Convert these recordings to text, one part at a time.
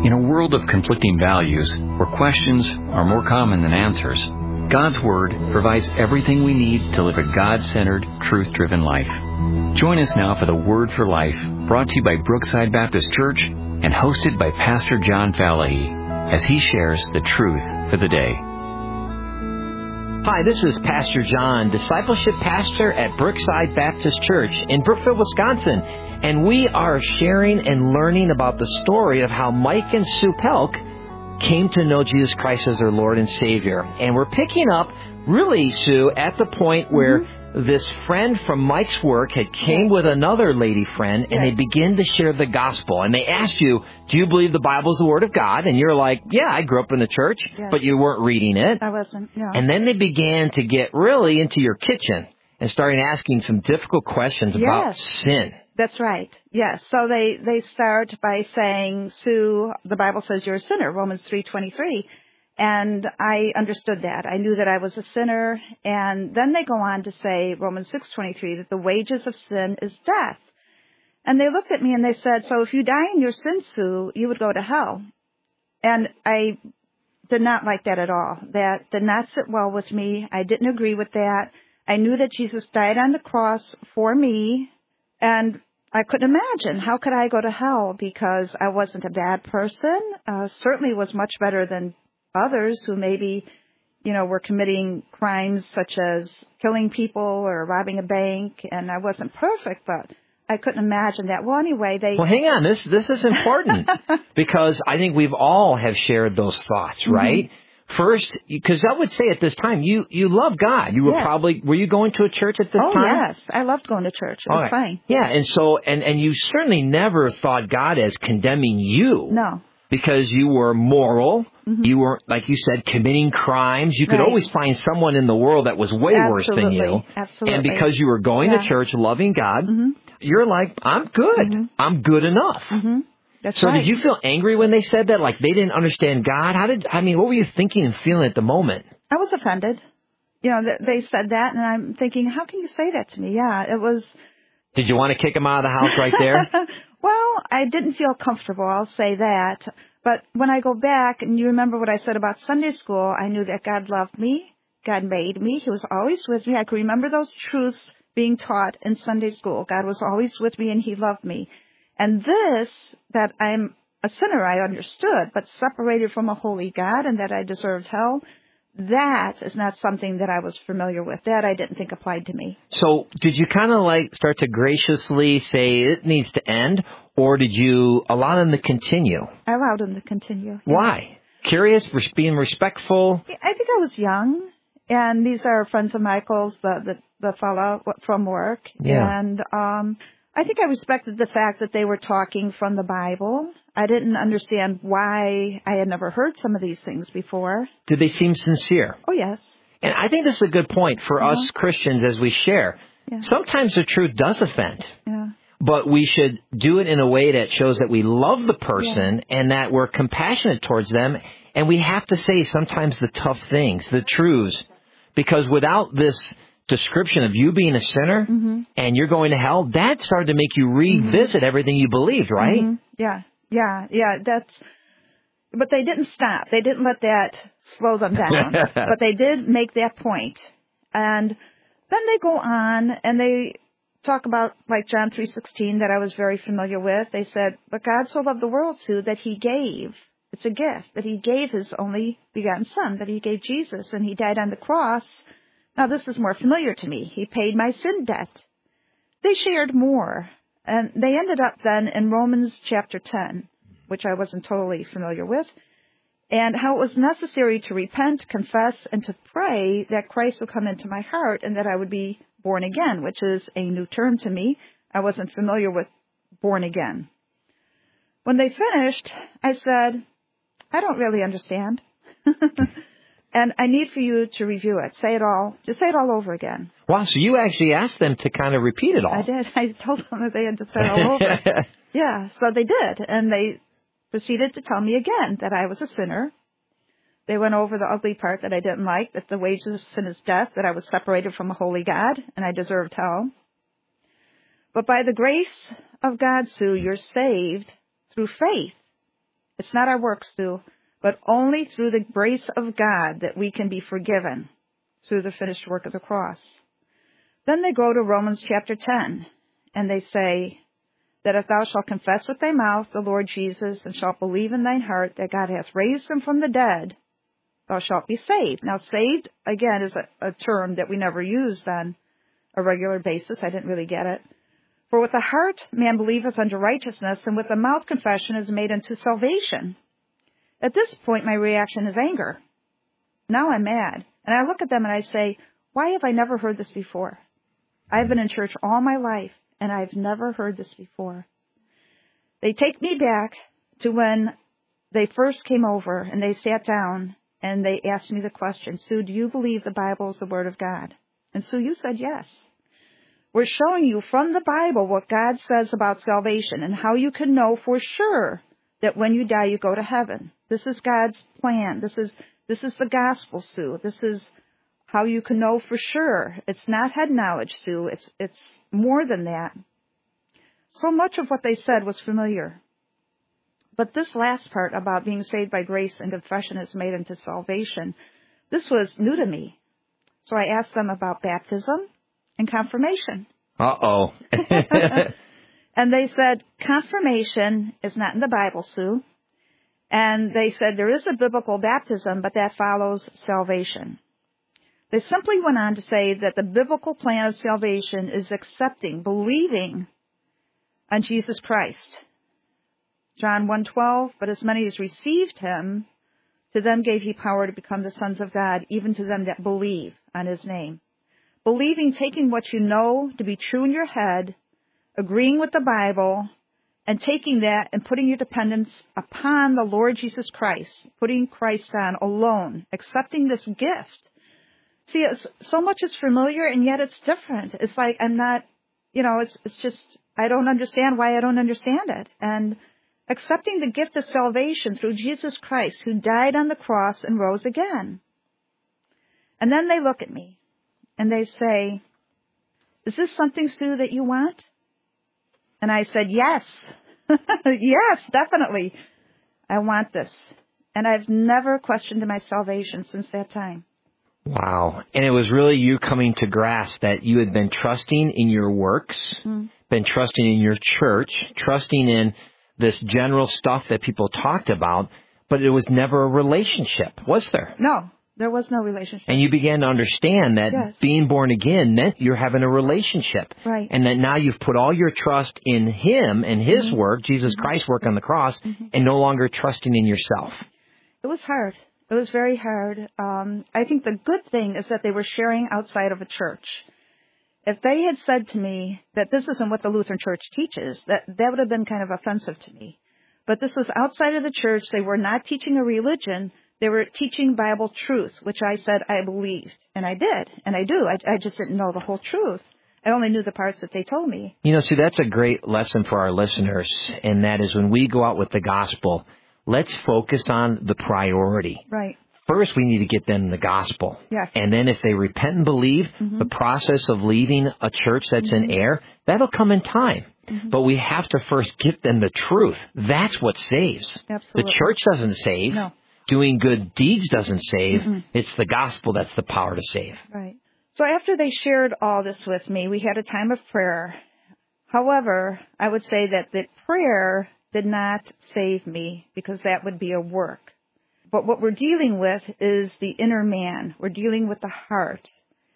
In a world of conflicting values, where questions are more common than answers, God's Word provides everything we need to live a God-centered, truth-driven life. Join us now for the Word for Life, brought to you by Brookside Baptist Church and hosted by Pastor John Falahy, as he shares the truth for the day. Hi, this is Pastor John, Discipleship Pastor at Brookside Baptist Church in Brookfield, Wisconsin. And we are sharing and learning about the story of how Mike and Sue Pelk came to know Jesus Christ as their Lord and Savior. And we're picking up, really, Sue, at the point where this friend from Mike's work had came with another lady friend, and they began to share the gospel. And they asked you, do you believe the Bible is the Word of God? And you're like, yeah, I grew up in the church, but you weren't reading it. I wasn't, no. And then they began to get really into your kitchen and started asking some difficult questions about sin. That's right. Yes. So they start by saying, Sue, the Bible says you're a sinner, Romans 3:23. And I understood that. I knew that I was a sinner. And then they go on to say, Romans 6:23, that the wages of sin is death. And they looked at me and they said, so if you die in your sin, Sue, you would go to hell. And I did not like that at all. That did not sit well with me. I didn't agree with that. I knew that Jesus died on the cross for me. And I couldn't imagine, how could I go to hell because I wasn't a bad person? Certainly was much better than others who maybe, were committing crimes such as killing people or robbing a bank. And I wasn't perfect, but I couldn't imagine that. Well, anyway, Well, hang on. This is important because I think we've all have shared those thoughts, right? First, because I would say at this time, you love God. You were were you going to a church at this time? Oh, yes. I loved going to church. It was fine. Yeah, and so, and you certainly never thought God as condemning you. No. Because you were moral. You weren't, like you said, committing crimes. You could always find someone in the world that was way worse than you. Absolutely. And because you were going to church, loving God, you're like, I'm good. I'm good enough. That's so right. Did you feel angry when they said that? Like they didn't understand God? What were you thinking and feeling at the moment? I was offended. They said that, and I'm thinking, how can you say that to me? Yeah, it was. Did you want to kick them out of the house right there? Well, I didn't feel comfortable, I'll say that. But when I go back, and you remember what I said about Sunday school, I knew that God loved me. God made me. He was always with me. I can remember those truths being taught in Sunday school. God was always with me, and He loved me. And this, that I'm a sinner, I understood, but separated from a holy God and that I deserved hell, that is not something that I was familiar with. That I didn't think applied to me. So did you kind of start to graciously say it needs to end, or did you allow them to continue? I allowed them to continue. Why? Curious, being respectful? I think I was young, and these are friends of Michael's, the fellow from work. Yeah. And I think I respected the fact that they were talking from the Bible. I didn't understand why I had never heard some of these things before. Did they seem sincere? Oh, yes. And I think this is a good point for us Christians as we share. Yeah. Sometimes the truth does offend. Yeah. But we should do it in a way that shows that we love the person and that we're compassionate towards them. And we have to say sometimes the tough things, the truths. Because without this description of you being a sinner and you're going to hell, that started to make you revisit everything you believed, right? Yeah. But they didn't stop. They didn't let that slow them down. But they did make that point. And then they go on and they talk about, like John 3:16 that I was very familiar with. They said, but God so loved the world, Sue, that He gave. It's a gift that He gave His only begotten Son, that He gave Jesus, and He died on the cross. Now, this is more familiar to me. He paid my sin debt. They shared more, and they ended up then in Romans chapter 10, which I wasn't totally familiar with, and how it was necessary to repent, confess, and to pray that Christ would come into my heart and that I would be born again, which is a new term to me. I wasn't familiar with born again. When they finished, I said, I don't really understand. And I need for you to review it. Say it all. Just say it all over again. Wow, so you actually asked them to kind of repeat it all. I did. I told them that they had to say it all over. Yeah, so they did. And they proceeded to tell me again that I was a sinner. They went over the ugly part that I didn't like, that the wages of sin is death, that I was separated from a holy God, and I deserved hell. But by the grace of God, Sue, you're saved through faith. It's not our works, Sue, but only through the grace of God that we can be forgiven through the finished work of the cross. Then they go to Romans chapter 10, and they say that if thou shalt confess with thy mouth the Lord Jesus, and shalt believe in thine heart that God hath raised him from the dead, thou shalt be saved. Now, saved, again, is a term that we never used on a regular basis. I didn't really get it. For with the heart man believeth unto righteousness, and with the mouth confession is made unto salvation. At this point, my reaction is anger. Now I'm mad. And I look at them and I say, why have I never heard this before? I've been in church all my life, and I've never heard this before. They take me back to when they first came over, and they sat down, and they asked me the question, Sue, do you believe the Bible is the Word of God? And Sue, you said yes. We're showing you from the Bible what God says about salvation and how you can know for sure that when you die, you go to heaven. This is God's plan. This is the gospel, Sue. This is how you can know for sure. It's not head knowledge, Sue. It's more than that. So much of what they said was familiar. But this last part about being saved by grace and confession is made unto salvation, this was new to me. So I asked them about baptism and confirmation. Uh-oh. And they said, confirmation is not in the Bible, Sue. And they said there is a biblical baptism, but that follows salvation. They simply went on to say that the biblical plan of salvation is accepting, believing on Jesus Christ. John 1:12, but as many as received him, to them gave he power to become the sons of God, even to them that believe on his name. Believing, taking what you know to be true in your head, agreeing with the Bible, and taking that and putting your dependence upon the Lord Jesus Christ, putting Christ on alone, accepting this gift. See, so much is familiar, and yet it's different. It's like I'm not, it's just, I don't understand why I don't understand it. And accepting the gift of salvation through Jesus Christ, who died on the cross and rose again. And then they look at me, and they say, is this something, Sue, that you want? And I said, yes. Yes, definitely. I want this. And I've never questioned my salvation since that time. Wow. And it was really you coming to grasp that you had been trusting in your works, been trusting in your church, trusting in this general stuff that people talked about, but it was never a relationship, was there? No, there was no relationship. And you began to understand that being born again meant you're having a relationship. Right. And that now you've put all your trust in him and his work, Jesus Christ's work on the cross, and no longer trusting in yourself. It was hard. It was very hard. I think the good thing is that they were sharing outside of a church. If they had said to me that this isn't what the Lutheran Church teaches, that would have been kind of offensive to me. But this was outside of the church. They were not teaching a religion. They were teaching Bible truth, which I said I believed. And I did. And I do. I just didn't know the whole truth. I only knew the parts that they told me. See, that's a great lesson for our listeners. And that is when we go out with the gospel, let's focus on the priority. Right. First, we need to get them the gospel. Yes. And then if they repent and believe, the process of leaving a church that's in error, that'll come in time. But we have to first give them the truth. That's what saves. Absolutely. The church doesn't save. No. Doing good deeds doesn't save. It's the gospel that's the power to save. Right. So after they shared all this with me, we had a time of prayer. However, I would say that the prayer did not save me because that would be a work. But what we're dealing with is the inner man. We're dealing with the heart.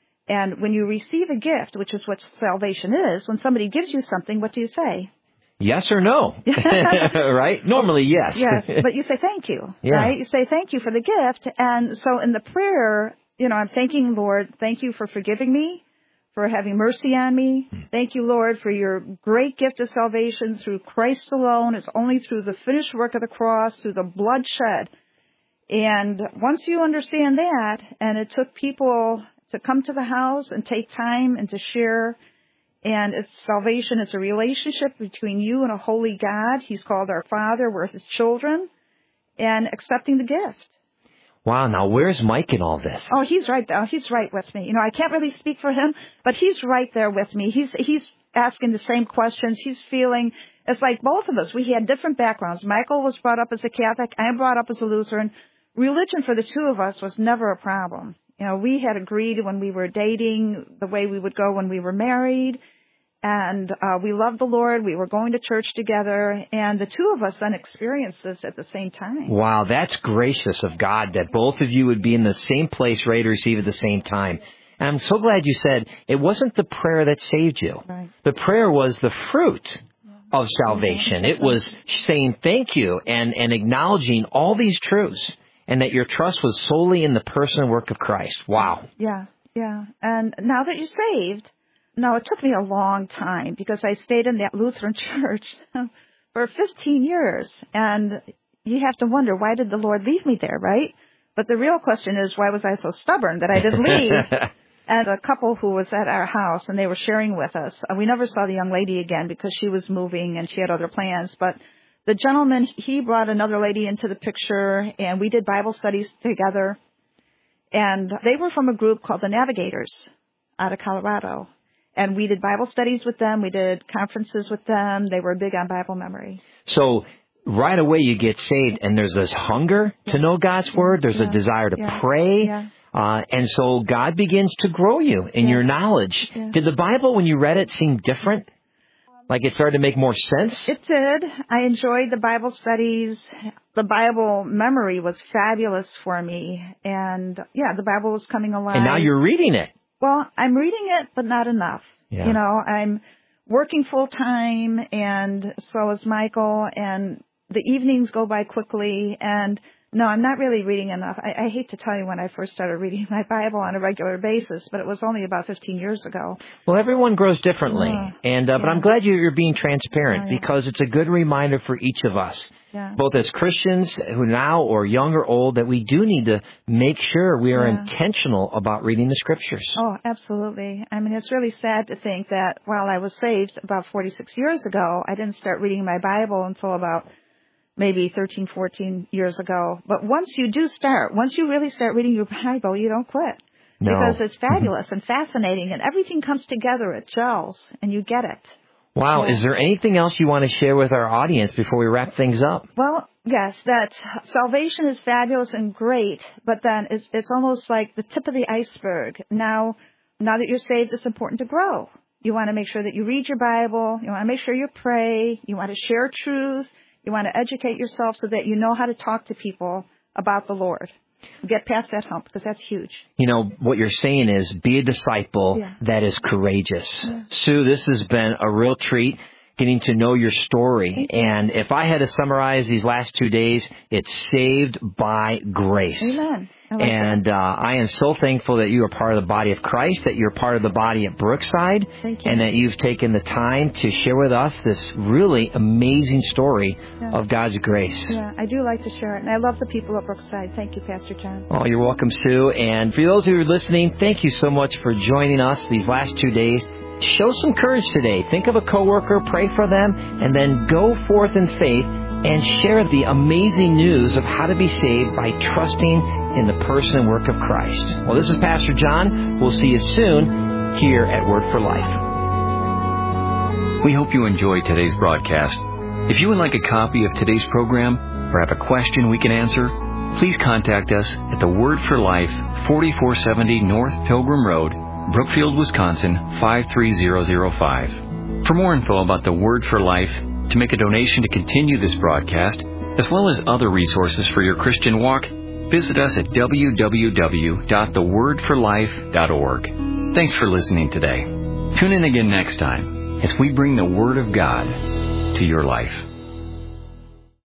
And when you receive a gift, which is what salvation is, when somebody gives you something, what do you say? Yes or no? Right? Normally, yes. Yes, but you say thank you, Yeah. right? You say thank you for the gift. And so in the prayer, I'm thanking Lord, thank you for forgiving me, for having mercy on me. Thank you, Lord, for your great gift of salvation through Christ alone. It's only through the finished work of the cross, through the blood shed. And once you understand that, and it took people to come to the house and take time and to share, and salvation is a relationship between you and a holy God. He's called our Father. We're his children, and accepting the gift. Wow, now where's Mike in all this? Oh, he's right there. He's right with me. I can't really speak for him, but he's right there with me. He's asking the same questions. He's feeling It's like both of us, we had different backgrounds. Michael was brought up as a Catholic. I'm brought up as a Lutheran. Religion for the two of us was never a problem. You know, we had agreed when we were dating the way we would go when we were married. And we loved the Lord. We were going to church together. And the two of us then experienced this at the same time. Wow, that's gracious of God that both of you would be in the same place, ready to receive at the same time. And I'm so glad you said it wasn't the prayer that saved you. Right. The prayer was the fruit of salvation. It was saying thank you and acknowledging all these truths and that your trust was solely in the person and work of Christ. Wow. Yeah. And now that you're saved, no, it took me a long time because I stayed in that Lutheran church for 15 years. And you have to wonder, why did the Lord leave me there, right? But the real question is, why was I so stubborn that I didn't leave? And a couple who was at our house, and they were sharing with us. We never saw the young lady again because she was moving and she had other plans. But the gentleman, he brought another lady into the picture, and we did Bible studies together. And they were from a group called the Navigators out of Colorado. And we did Bible studies with them. We did conferences with them. They were big on Bible memory. So right away you get saved, and there's this hunger to know God's Word. There's a desire to pray. Yeah. And so God begins to grow you in your knowledge. Yeah. Did the Bible, when you read it, seem different? Like it started to make more sense? It did. I enjoyed the Bible studies. The Bible memory was fabulous for me. And, the Bible was coming alive. And now you're reading it. Well, I'm reading it, but not enough. Yeah. You know, I'm working full time, and so is Michael, and the evenings go by quickly, and no, I'm not really reading enough. I hate to tell you when I first started reading my Bible on a regular basis, but it was only about 15 years ago. Well, everyone grows differently, but I'm glad you're being transparent because it's a good reminder for each of us, both as Christians who now or young or old, that we do need to make sure we are intentional about reading the Scriptures. Oh, absolutely. I mean, it's really sad to think that while I was saved about 46 years ago, I didn't start reading my Bible until about maybe 13, 14 years ago. But once you really start reading your Bible, you don't quit. No. Because it's fabulous and fascinating, and everything comes together. It gels, and you get it. Wow. Yeah. Is there anything else you want to share with our audience before we wrap things up? Well, yes, that salvation is fabulous and great, but then it's almost like the tip of the iceberg. Now that you're saved, it's important to grow. You want to make sure that you read your Bible. You want to make sure you pray. You want to share truth. You want to educate yourself so that you know how to talk to people about the Lord. Get past that hump, because that's huge. You know, what you're saying is be a disciple that is courageous. Yeah. Sue, this has been a real treat, getting to know your story. And if I had to summarize these last 2 days, it's saved by grace. Amen. I am so thankful that you are part of the body of Christ, that you're part of the body at Brookside, and that you've taken the time to share with us this really amazing story of God's grace. Yeah, I do like to share it, and I love the people at Brookside. Thank you, Pastor John. Oh, you're welcome, Sue. And for those who are listening, thank you so much for joining us these last 2 days. Show some courage today. Think of a coworker, pray for them, and then go forth in faith and share the amazing news of how to be saved by trusting in the person and work of Christ. Well, this is Pastor John. We'll see you soon here at Word for Life. We hope you enjoyed today's broadcast. If you would like a copy of today's program or have a question we can answer, please contact us at the Word for Life, 4470 North Pilgrim Road, Brookfield, Wisconsin, 53005. For more info about the Word for Life, to make a donation to continue this broadcast, as well as other resources for your Christian walk, visit us at www.thewordforlife.org. Thanks for listening today. Tune in again next time as we bring the Word of God to your life.